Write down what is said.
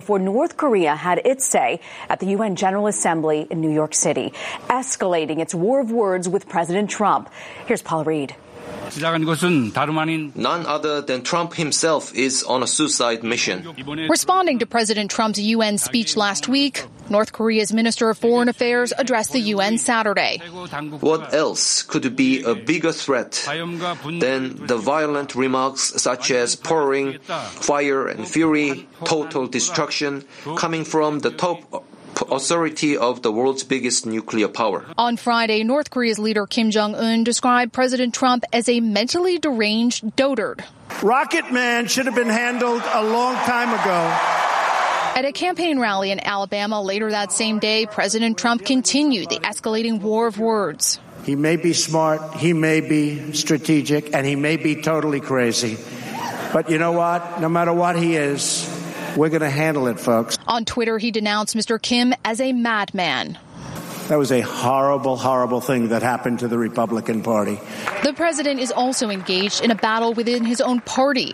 before North Korea had its say at the UN General Assembly in New York City, escalating its war of words with President Trump. Here's Paul Reed. None other than Trump himself is on a suicide mission. Responding to President Trump's UN speech last week, North Korea's Minister of Foreign Affairs addressed the UN Saturday. What else could be a bigger threat than the violent remarks such as pouring fire and fury, total destruction coming from the top authority of the world's biggest nuclear power? On Friday, North Korea's leader Kim Jong-un described President Trump as a mentally deranged dotard. Rocket Man should have been handled a long time ago. At a campaign rally in Alabama later that same day, President Trump continued the escalating war of words. He may be smart, he may be strategic, and he may be totally crazy. But you know what? No matter what he is, we're going to handle it, folks. On Twitter, he denounced Mr. Kim as a madman. That was a horrible, horrible thing that happened to the Republican Party. The president is also engaged in a battle within his own party.